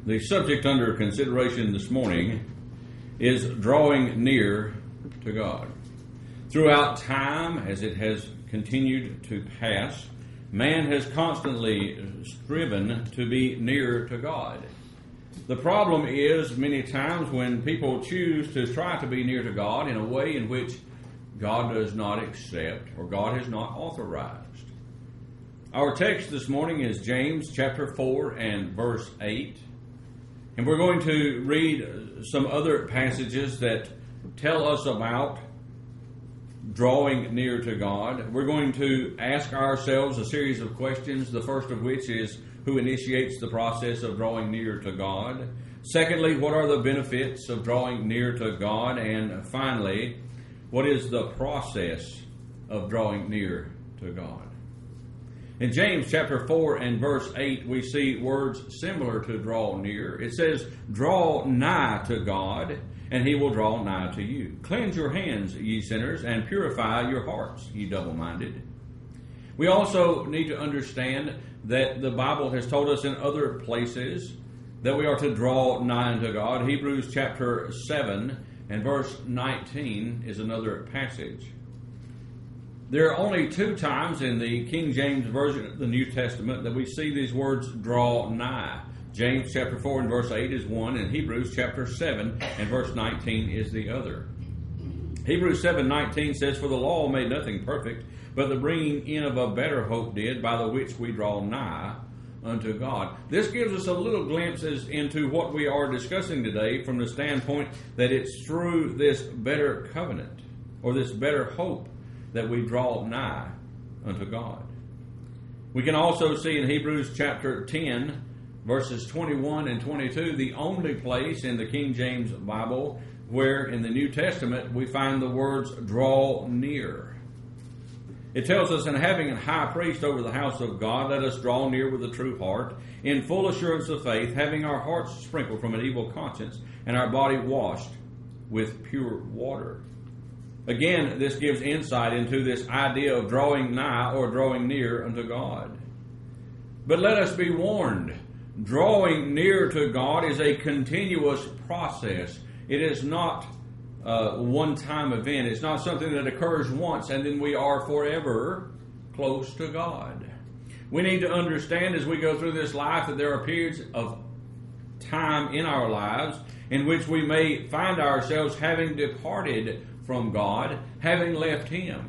The subject under consideration this morning is drawing near to God. Throughout time, as it has continued to pass, man has constantly striven to be near to God. The problem is many times when people choose to try to be near to God in a way in which God does not accept or God has not authorized. Our text this morning is James chapter 4 and verse 8. And we're going to read some other passages that tell us about drawing near to God. We're going to ask ourselves a series of questions, the first of which is, who initiates the process of drawing near to God? Secondly, what are the benefits of drawing near to God? And finally, what is the process of drawing near to God? In James chapter 4 and verse 8, we see words similar to draw near. It says, draw nigh to God, and he will draw nigh to you. Cleanse your hands, ye sinners, and purify your hearts, ye double-minded. We also need to understand that the Bible has told us in other places that we are to draw nigh unto God. Hebrews chapter 7 and verse 19 is another passage. There are only two times in the King James Version of the New Testament that we see these words draw nigh. James chapter 4 and verse 8 is one, and Hebrews chapter 7 and verse 19 is the other. Hebrews 7:19 says, for the law made nothing perfect, but the bringing in of a better hope did, by the which we draw nigh unto God. This gives us a little glimpses into what we are discussing today from the standpoint that it's through this better covenant, or this better hope, that we draw nigh unto God. We can also see in Hebrews chapter 10, verses 21 and 22, the only place in the King James Bible where in the New Testament we find the words draw near. It tells us, and having a high priest over the house of God, let us draw near with a true heart, in full assurance of faith, having our hearts sprinkled from an evil conscience, and our body washed with pure water. Again, this gives insight into this idea of drawing nigh or drawing near unto God. But let us be warned, drawing near to God is a continuous process. It is not a one-time event. It's not something that occurs once and then we are forever close to God. We need to understand as we go through this life that there are periods of time in our lives in which we may find ourselves having departed from God, having left Him.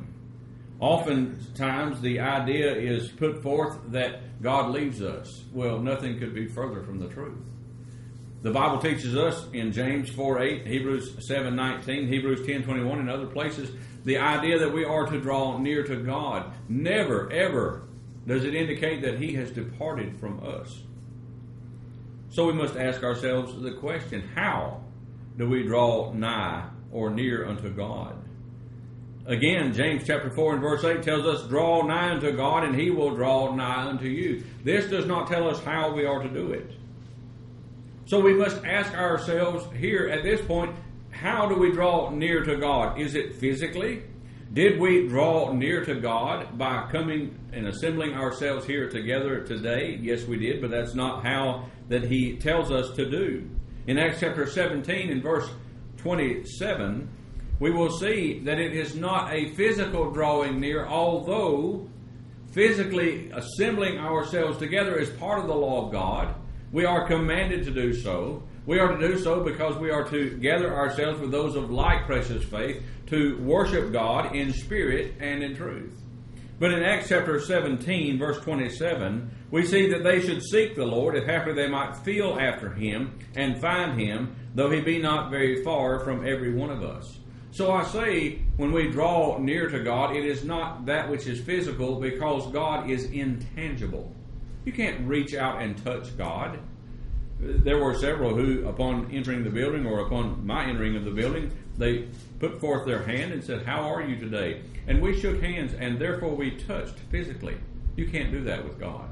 Oftentimes the idea is put forth that God leaves us. Well, nothing could be further from the truth. The Bible teaches us in James 4:8, Hebrews 7:19, Hebrews 10:21, and other places, the idea that we are to draw near to God. Never, ever does it indicate that He has departed from us. So we must ask ourselves the question, how do we draw nigh or near unto God? Again, James chapter 4 and verse 8 tells us, draw nigh unto God, and He will draw nigh unto you. This does not tell us how we are to do it. So we must ask ourselves here at this point, how do we draw near to God? Is it physically? Did we draw near to God by coming and assembling ourselves here together today? Yes, we did, but that's not how that He tells us to do. In Acts chapter 17 and verse 27, we will see that it is not a physical drawing near, although physically assembling ourselves together is part of the law of God. We are commanded to do so. We are to do so because we are to gather ourselves with those of like precious faith to worship God in spirit and in truth. But in Acts chapter 17, verse 27, we see that they should seek the Lord, if haply they might feel after Him and find Him, though He be not very far from every one of us. So I say, when we draw near to God, it is not that which is physical, because God is intangible. You can't reach out and touch God. There were several who, upon entering the building, or upon my entering of the building, they put forth their hand and said, how are you today? And we shook hands, and therefore we touched physically. You can't do that with God.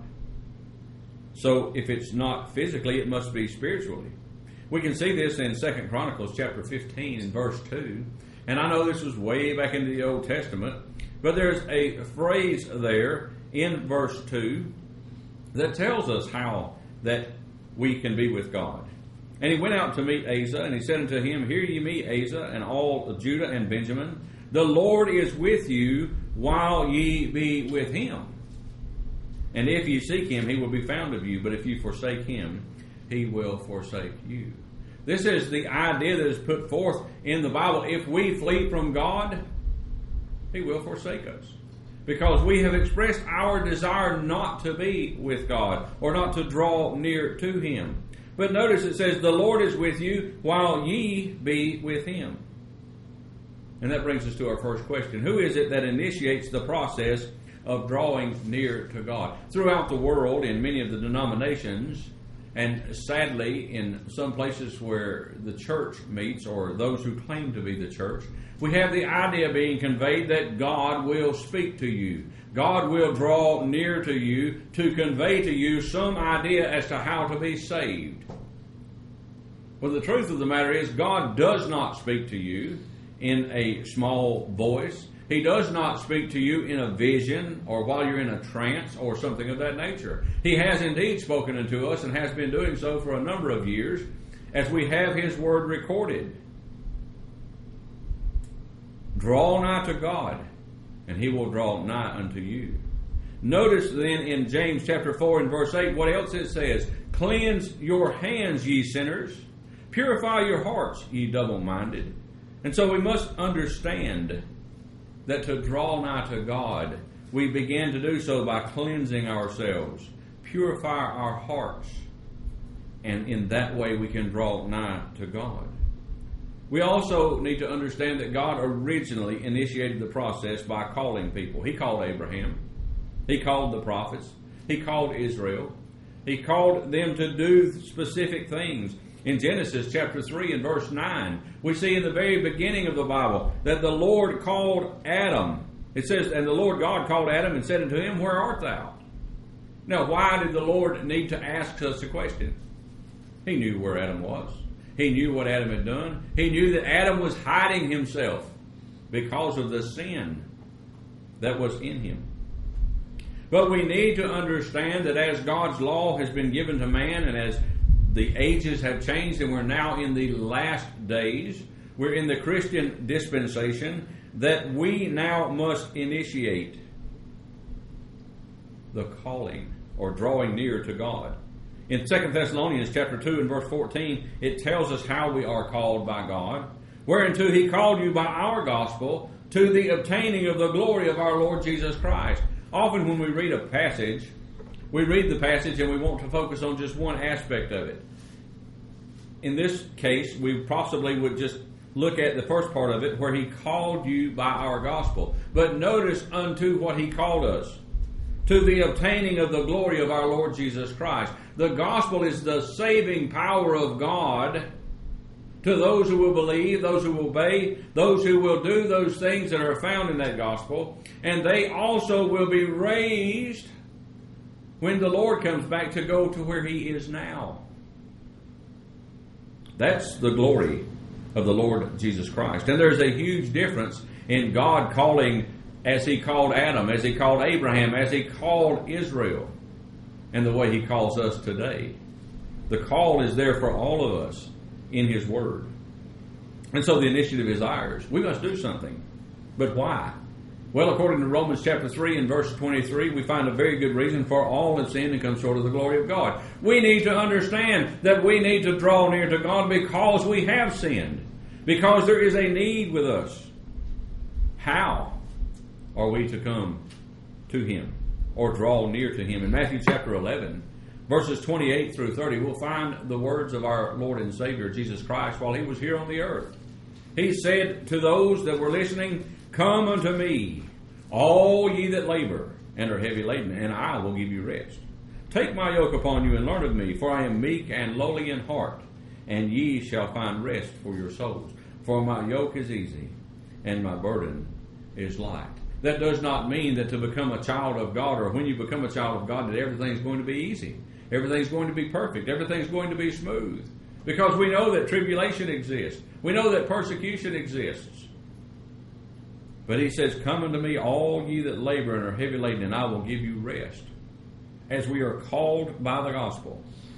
So if it's not physically, it must be spiritually. We can see this in 2 Chronicles chapter 15 and verse 2. And I know this was way back into the Old Testament, but there's a phrase there in verse 2 that tells us how that we can be with God. And he went out to meet Asa, and he said unto him, Hear ye me, Asa, and all Judah and Benjamin. The Lord is with you while ye be with him. And if ye seek him, he will be found of you. But if you forsake him, he will forsake you. This is the idea that is put forth in the Bible. If we flee from God, he will forsake us. Because we have expressed our desire not to be with God or not to draw near to him. But notice it says, the Lord is with you while ye be with him. And that brings us to our first question. Who is it that initiates the process of drawing near to God? Throughout the world, in many of the denominations, and sadly in some places where the church meets, or those who claim to be the church, we have the idea being conveyed that God will speak to you. God will draw near to you to convey to you some idea as to how to be saved. Well, the truth of the matter is, God does not speak to you in a small voice. He does not speak to you in a vision or while you're in a trance or something of that nature. He has indeed spoken unto us and has been doing so for a number of years as we have his word recorded. Draw nigh to God, and he will draw nigh unto you. Notice then in James chapter 4 and verse 8 what else it says. Cleanse your hands, ye sinners. Purify your hearts, ye double-minded. And so we must understand that to draw nigh to God, we begin to do so by cleansing ourselves, purify our hearts, and in that way we can draw nigh to God. We also need to understand that God originally initiated the process by calling people. He called Abraham. He called the prophets. He called Israel. He called them to do specific things. In Genesis chapter 3 and verse 9, we see in the very beginning of the Bible that the Lord called Adam. It says, and the Lord God called Adam and said unto him, Where art thou? Now, why did the Lord need to ask us a question? He knew where Adam was. He knew what Adam had done. He knew that Adam was hiding himself because of the sin that was in him. But we need to understand that as God's law has been given to man and as the ages have changed and we're now in the last days, we're in the Christian dispensation, that we now must initiate the calling or drawing near to God. In 2 Thessalonians chapter 2 and verse 14, it tells us how we are called by God, whereunto he called you by our gospel to the obtaining of the glory of our Lord Jesus Christ. Often when we read a passage, we read the passage and we want to focus on just one aspect of it. In this case, we possibly would just look at the first part of it where he called you by our gospel. But notice unto what he called us. To the obtaining of the glory of our Lord Jesus Christ. The gospel is the saving power of God to those who will believe, those who will obey, those who will do those things that are found in that gospel. And they also will be raised when the Lord comes back to go to where he is now. That's the glory of the Lord Jesus Christ. And there's a huge difference in God calling as he called Adam, as he called Abraham, as he called Israel, and the way he calls us today. The call is there for all of us in his word. And so the initiative is ours. We must do something. But why? Well, according to Romans chapter 3 and verse 23, we find a very good reason for all have sinned and come short of the glory of God. We need to understand that we need to draw near to God because we have sinned. Because there is a need with us. How are we to come to him or draw near to him? In Matthew chapter 11, verses 28 through 30, we'll find the words of our Lord and Savior Jesus Christ while he was here on the earth. He said to those that were listening, Come unto me, all ye that labor and are heavy laden, and I will give you rest. Take my yoke upon you and learn of me, for I am meek and lowly in heart, and ye shall find rest for your souls. For my yoke is easy, and my burden is light. That does not mean that to become a child of God, or when you become a child of God, that everything's going to be easy. Everything's going to be perfect. Everything's going to be smooth. Because we know that tribulation exists. We know that persecution exists. But he says, Come unto me, all ye that labor and are heavy laden, and I will give you rest. As we are called by the gospel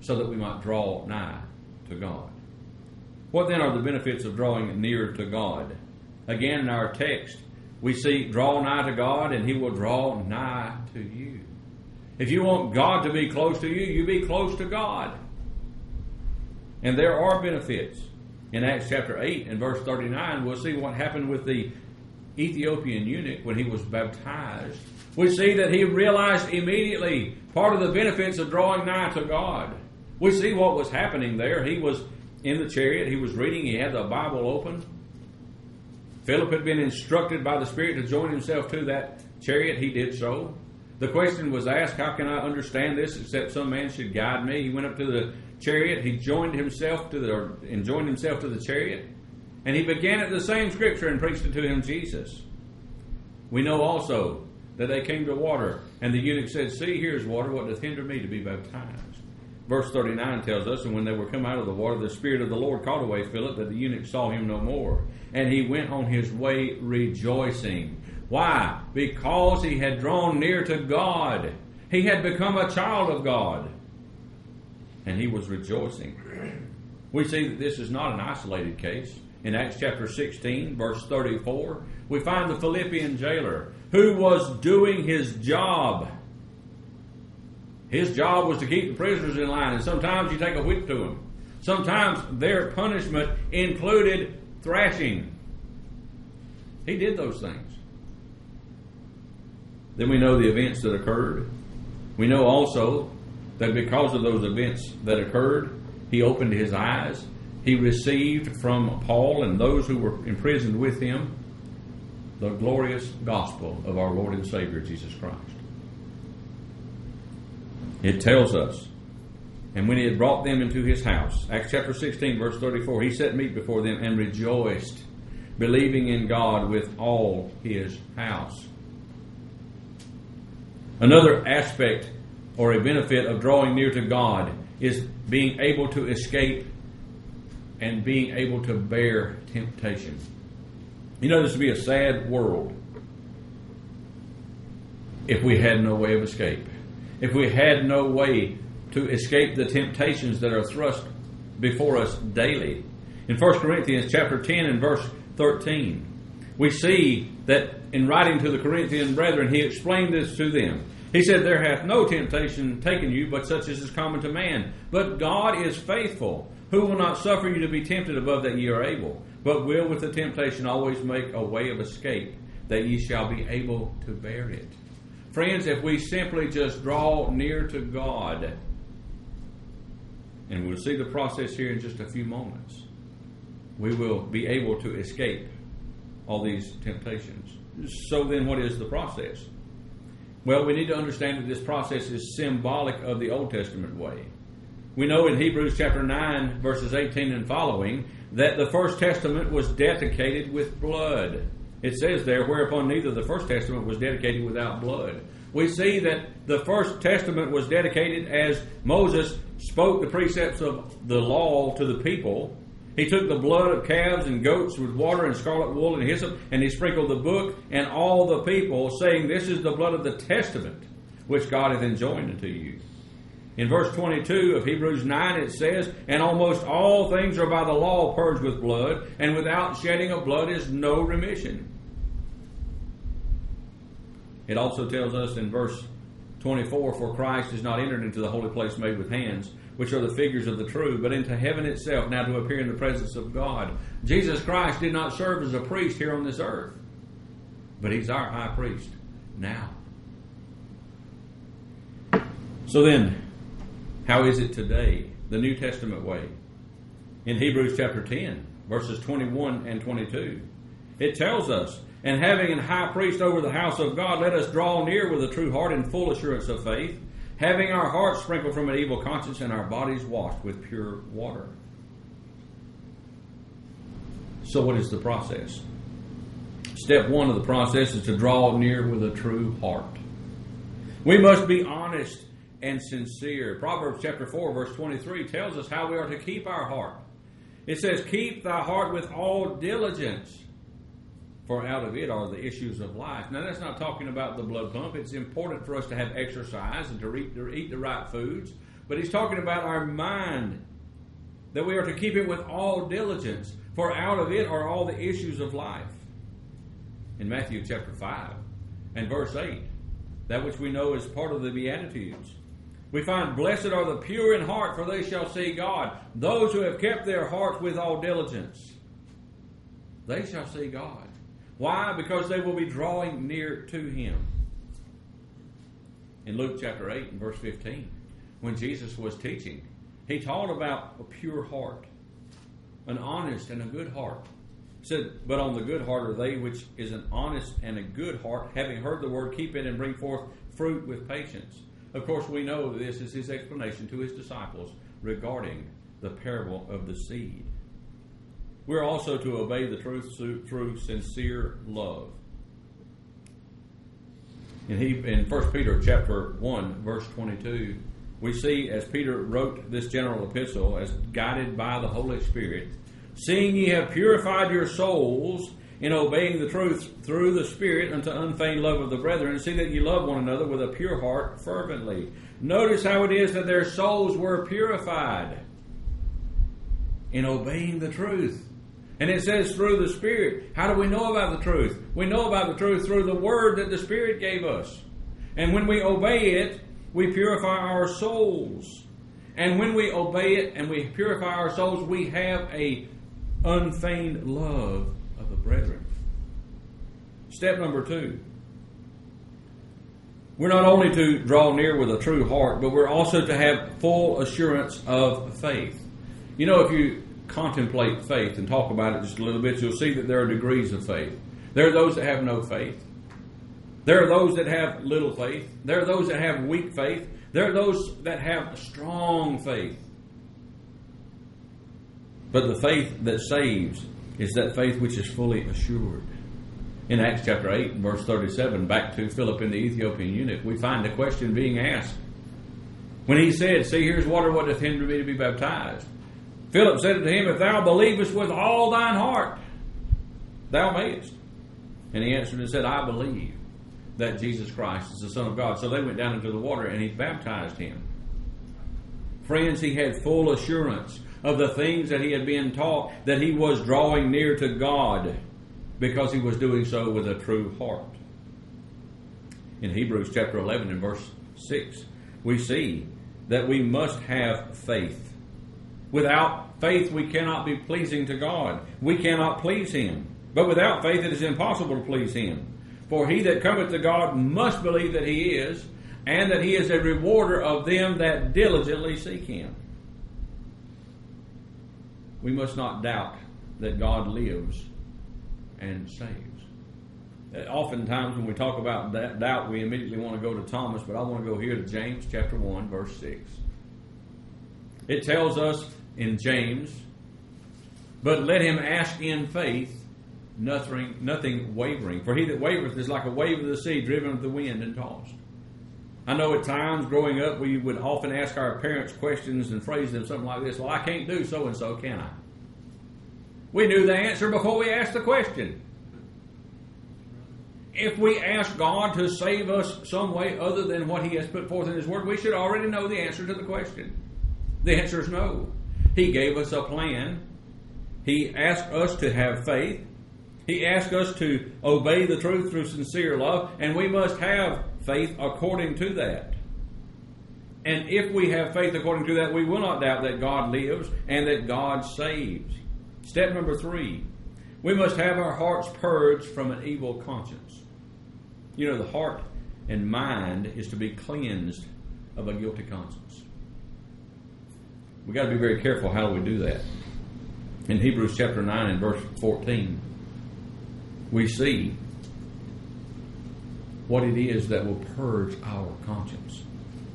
so that we might draw nigh to God. What then are the benefits of drawing near to God? Again, in our text, we see draw nigh to God and He will draw nigh to you. If you want God to be close to you, you be close to God. And there are benefits. In Acts chapter 8 and verse 39, we'll see what happened with the Ethiopian eunuch when he was baptized. We see that he realized immediately part of the benefits of drawing nigh to God. We see what was happening there. He was in the chariot. He was reading. He had the Bible open. Philip had been instructed by the Spirit to join himself to that chariot. He did so. The question was asked, how can I understand this except some man should guide me? He went up to the chariot. He joined himself to the chariot. And he began at the same scripture and preached it to him, Jesus. We know also that they came to water. And the eunuch said, see, here's water. What doth hinder me to be baptized? Verse 39 tells us, and when they were come out of the water, the Spirit of the Lord called away Philip, that the eunuch saw him no more. And he went on his way rejoicing. Why? Because he had drawn near to God. He had become a child of God. And he was rejoicing. We see that this is not an isolated case. In Acts chapter 16, verse 34, we find the Philippian jailer who was doing his job. His job was to keep the prisoners in line, and sometimes you take a whip to them. Sometimes their punishment included thrashing. He did those things. Then we know the events that occurred. We know also that because of those events that occurred, he opened his eyes. He received from Paul and those who were imprisoned with him the glorious gospel of our Lord and Savior, Jesus Christ. It tells us, and when he had brought them into his house, Acts chapter 16, verse 34, he set meat before them and rejoiced, believing in God with all his house. Another aspect or a benefit of drawing near to God is being able to escape and being able to bear temptation. You know, this would be a sad world if we had no way of escape. If we had no way to escape the temptations that are thrust before us daily. In 1 Corinthians chapter 10 and verse 13, we see that in writing to the Corinthian brethren, he explained this to them. He said, there hath no temptation taken you, but such as is common to man. But God is faithful, who will not suffer you to be tempted above that ye are able, but will with the temptation always make a way of escape, that ye shall be able to bear it. Friends, if we simply just draw near to God, and we'll see the process here in just a few moments, we will be able to escape all these temptations. So then what is the process? Well, we need to understand that this process is symbolic of the Old Testament way. We know in Hebrews chapter 9, verses 18 and following, that the First Testament was dedicated with blood. It says there, whereupon neither the First Testament was dedicated without blood. We see that the First Testament was dedicated as Moses spoke the precepts of the law to the people. He took the blood of calves and goats with water and scarlet wool and hyssop, and he sprinkled the book and all the people, saying, this is the blood of the testament, which God hath enjoined unto you. In verse 22 of Hebrews 9 it says, and almost all things are by the law purged with blood, and without shedding of blood is no remission. It also tells us in verse 24, for Christ is not entered into the holy place made with hands, which are the figures of the true, but into heaven itself, now to appear in the presence of God. Jesus Christ did not serve as a priest here on this earth, but he's our high priest now. So then, how is it today, the New Testament way? In Hebrews chapter 10, verses 21 and 22, it tells us, and having an high priest over the house of God, let us draw near with a true heart and full assurance of faith, having our hearts sprinkled from an evil conscience and our bodies washed with pure water. So what is the process? Step one of the process is to draw near with a true heart. We must be honest and sincere. Proverbs chapter 4 verse 23 tells us how we are to keep our heart. It says, keep thy heart with all diligence, for out of it are the issues of life. Now that's not talking about the blood pump. It's important for us to have exercise and to eat the right foods. but he's talking about our mind, that we are to keep it with all diligence, for out of it are all the issues of life. In Matthew chapter 5 and verse 8, that which we know is part of the Beatitudes, we find, blessed are the pure in heart, for they shall see God. Those who have kept their hearts with all diligence, they shall see God. Why? Because they will be drawing near to Him. In Luke chapter 8 and verse 15, when Jesus was teaching, He taught about a pure heart, an honest and a good heart. He said, but on the good heart are they which is an honest and a good heart, having heard the word, keep it and bring forth fruit with patience. Of course, we know this is His explanation to His disciples regarding the parable of the seed. We're also to obey the truth through sincere love. In 1 Peter chapter 1, verse 22, we see, as Peter wrote this general epistle, as guided by the Holy Spirit, seeing ye have purified your souls in obeying the truth through the Spirit unto unfeigned love of the brethren, see that ye love one another with a pure heart fervently. Notice how it is that their souls were purified in obeying the truth. And it says through the Spirit. How do we know about the truth? We know about the truth through the Word that the Spirit gave us. And when we obey it, we purify our souls. And when we obey it and we purify our souls, we have a unfeigned love of the brethren. Step number 2. We're not only to draw near with a true heart, but we're also to have full assurance of faith. You know, if you contemplate faith and talk about it just a little bit, you'll see that there are degrees of faith. There are those that have no faith. There are those that have little faith. There are those that have weak faith. There are those that have strong faith. But the faith that saves is that faith which is fully assured. In Acts chapter 8, verse 37, back to Philip and the Ethiopian eunuch, we find the question being asked. When he said, see, here's water, what doth hinder me to be baptized? Philip said to him, if thou believest with all thine heart, thou mayest. And he answered and said, I believe that Jesus Christ is the Son of God. So they went down into the water and he baptized him. Friends, he had full assurance of the things that he had been taught, that he was drawing near to God because he was doing so with a true heart. In Hebrews chapter 11 and verse 6, we see that we must have faith. Without faith, we cannot be pleasing to God. We cannot please Him. But without faith, it is impossible to please Him. For he that cometh to God must believe that He is, and that He is a rewarder of them that diligently seek Him. We must not doubt that God lives and saves. Oftentimes when we talk about that doubt, we immediately want to go to Thomas, but I want to go here to James chapter 1, verse 6. It tells us in James, but let him ask in faith, nothing wavering. For he that wavereth is like a wave of the sea, driven with the wind and tossed. I know at times growing up we would often ask our parents questions and phrase them something like this, well, I can't do so-and-so, can I? We knew the answer before we asked the question. If we ask God to save us some way other than what He has put forth in His Word, we should already know the answer to the question. The answer is no. He gave us a plan. He asked us to have faith. He asked us to obey the truth through sincere love, and we must have faith according to that. And if we have faith according to that, we will not doubt that God lives and that God saves. Step number 3, we must have our hearts purged from an evil conscience. You know, the heart and mind is to be cleansed of a guilty conscience. We've got to be very careful how we do that. In Hebrews chapter 9 and verse 14, we see what it is that will purge our conscience.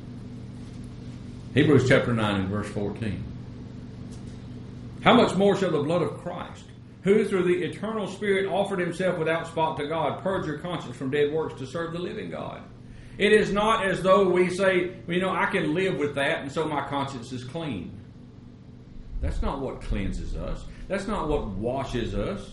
Hebrews chapter 9 and verse 14. How much more shall the blood of Christ, who through the eternal Spirit offered Himself without spot to God, purge your conscience from dead works to serve the living God? It is not as though we say, I can live with that and so my conscience is clean. That's not what cleanses us. That's not what washes us.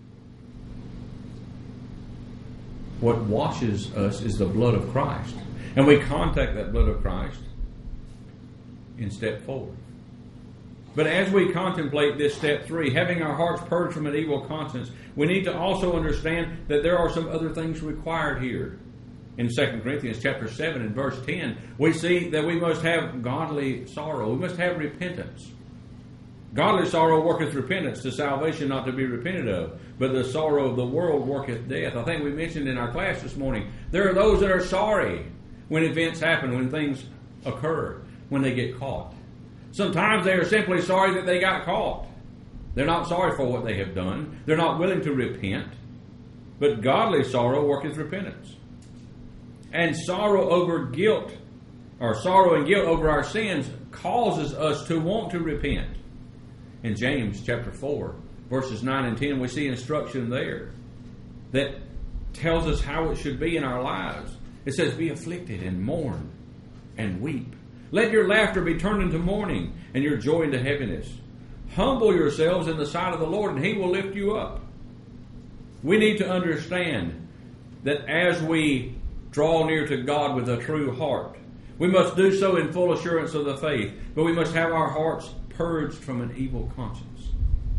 What washes us is the blood of Christ. And we contact that blood of Christ in step 4. But as we contemplate this step 3, having our hearts purged from an evil conscience, we need to also understand that there are some other things required here. In 2 Corinthians chapter 7 and verse 10, we see that we must have godly sorrow. We must have repentance. Godly sorrow worketh repentance to salvation not to be repented of, but the sorrow of the world worketh death. I think we mentioned in our class this morning, there are those that are sorry when events happen, when things occur, when they get caught. Sometimes they are simply sorry that they got caught. They're not sorry for what they have done. They're not willing to repent. But godly sorrow worketh repentance. And sorrow over guilt, or sorrow and guilt over our sins, causes us to want to repent. In James chapter 4, verses 9 and 10, we see instruction there that tells us how it should be in our lives. It says, be afflicted and mourn and weep. Let your laughter be turned into mourning and your joy into heaviness. Humble yourselves in the sight of the Lord, and He will lift you up. We need to understand that as we draw near to God with a true heart, we must do so in full assurance of the faith, but we must have our hearts purged from an evil conscience.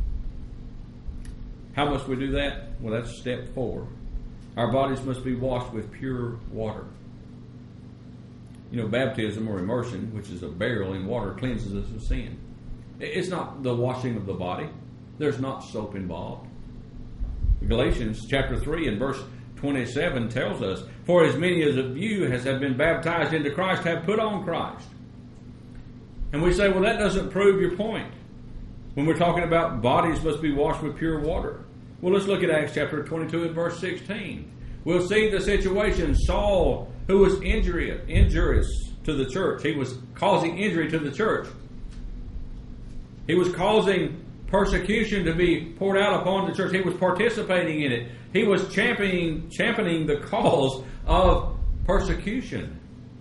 How must we do that? Well, that's step 4. Our bodies must be washed with pure water. You know, baptism or immersion, which is a burial in water, cleanses us of sin. It's not the washing of the body. There's not soap involved. Galatians chapter 3 and verse 27 tells us, for as many as of you as have been baptized into Christ have put on Christ. And we say, well, that doesn't prove your point. When we're talking about bodies must be washed with pure water. Well, let's look at Acts chapter 22 and verse 16. We'll see the situation. Saul, who was injurious to the church. He was causing injury to the church. He was causing persecution to be poured out upon the church. He was participating in it. He was championing the cause of persecution.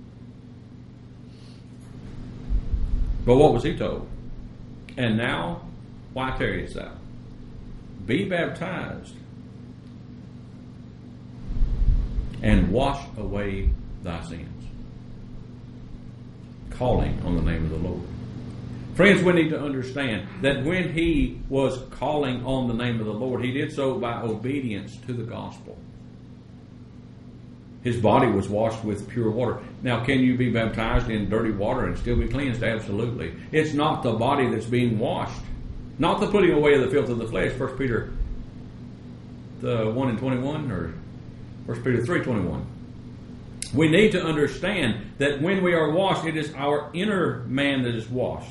But what was he told? And now, why tarriest thou? Be baptized and wash away thy sins. Calling on the name of the Lord. Friends, we need to understand that when he was calling on the name of the Lord, he did so by obedience to the gospel. His body was washed with pure water. Now, can you be baptized in dirty water and still be cleansed? Absolutely. It's not the body that's being washed. Not the putting away of the filth of the flesh. 1 Peter 1 and 21 or 1 Peter 3:21. We need to understand that when we are washed, it is our inner man that is washed.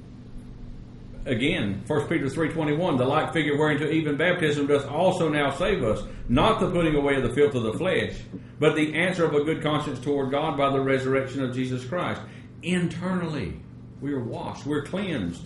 Again, 1 Peter 3:21, the like figure whereunto even baptism doth also now save us, not the putting away of the filth of the flesh, but the answer of a good conscience toward God by the resurrection of Jesus Christ. Internally, we are washed, we're cleansed,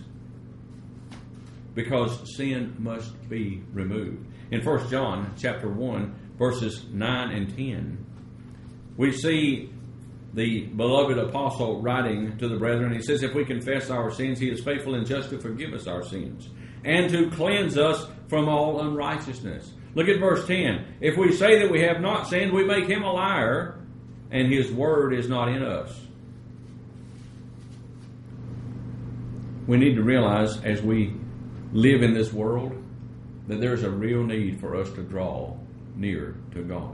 because sin must be removed. In 1 John chapter 1, verses 9 and 10, we see the beloved apostle writing to the brethren. He says, if we confess our sins, he is faithful and just to forgive us our sins and to cleanse us from all unrighteousness. Look at verse 10. If we say that we have not sinned, we make him a liar, and his word is not in us. We need to realize as we live in this world that there's a real need for us to draw near to God.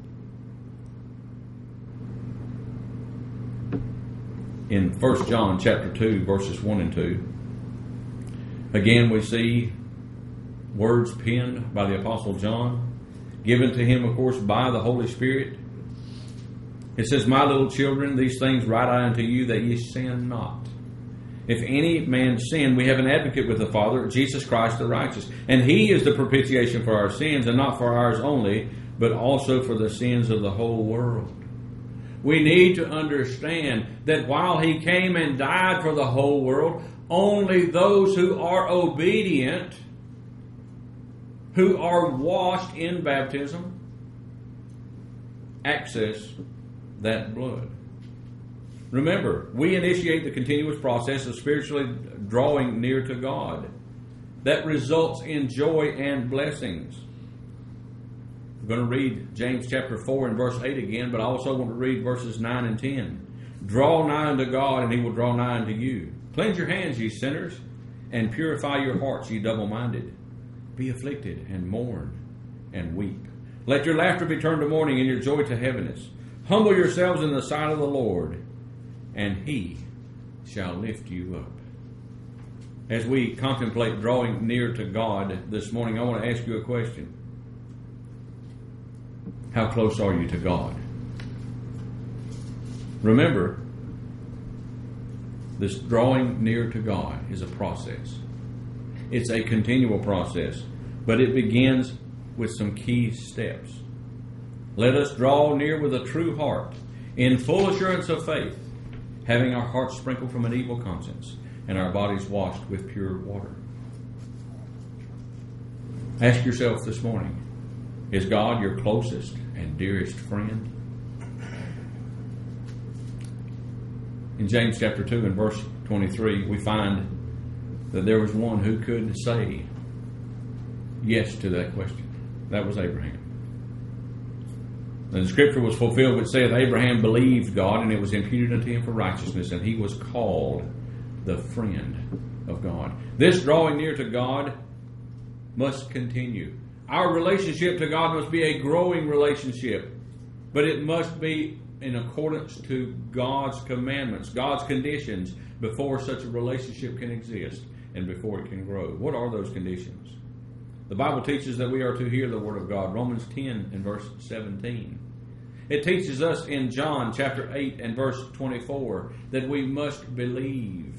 In 1 John chapter 2, verses 1 and 2, again we see words penned by the Apostle John, given to him, of course, by the Holy Spirit. It says, my little children, these things write I unto you, that ye sin not. If any man sin, we have an advocate with the Father, Jesus Christ the righteous. And he is the propitiation for our sins, and not for ours only, but also for the sins of the whole world. We need to understand that while he came and died for the whole world, only those who are obedient, who are washed in baptism, access that blood. Remember, we initiate the continuous process of spiritually drawing near to God. That results in joy and blessings. going to read James chapter 4 and verse 8 again, but I also want to read verses 9 and 10. Draw nigh unto God, and he will draw nigh unto you. Cleanse your hands, ye sinners, and purify your hearts, ye double-minded. Be afflicted, and mourn, and weep. Let your laughter be turned to mourning, and your joy to heaviness. Humble yourselves in the sight of the Lord, and he shall lift you up. As we contemplate drawing near to God this morning, I want to ask you a question. How close are you to God? Remember, this drawing near to God is a process. It's a continual process, but it begins with some key steps. Let us draw near with a true heart, in full assurance of faith, having our hearts sprinkled from an evil conscience, and our bodies washed with pure water. Ask yourself this morning, is God your closest and dearest friend? In James chapter 2 and verse 23, we find that there was one who could say yes to that question. That was Abraham. And the scripture was fulfilled which saith, Abraham believed God, and it was imputed unto him for righteousness, and he was called the friend of God. This drawing near to God must continue. Our relationship to God must be a growing relationship, but it must be in accordance to God's commandments, God's conditions, before such a relationship can exist and before it can grow. What are those conditions? The Bible teaches that we are to hear the Word of God. Romans 10 and verse 17. It teaches us in John chapter 8 and verse 24 that we must believe.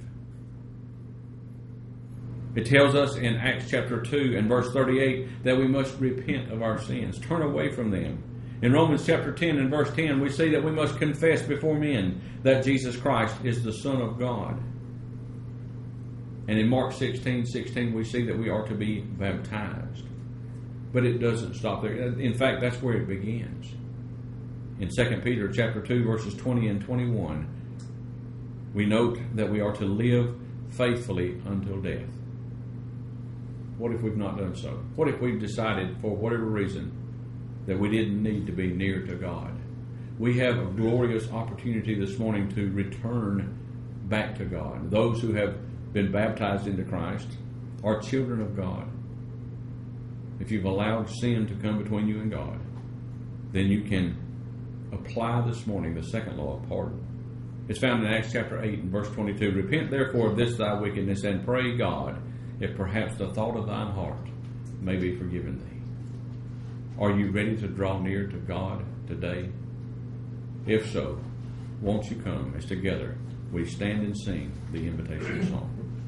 It tells us in Acts chapter 2 and verse 38 that we must repent of our sins, turn away from them. In Romans chapter 10 and verse 10, we see that we must confess before men that Jesus Christ is the Son of God. And in Mark 16:16, we see that we are to be baptized. But it doesn't stop there. In fact, that's where it begins. In 2 Peter chapter 2, verses 20 and 21, we note that we are to live faithfully until death. What if we've not done so? What if we've decided, for whatever reason, that we didn't need to be near to God? We have a glorious opportunity this morning to return back to God. Those who have been baptized into Christ are children of God. If you've allowed sin to come between you and God, then you can apply this morning the second law of pardon. It's found in Acts chapter 8 and verse 22. Repent therefore of this thy wickedness, and pray God, if perhaps the thought of thine heart may be forgiven thee. Are you ready to draw near to God today? If so, won't you come as together we stand and sing the invitation song?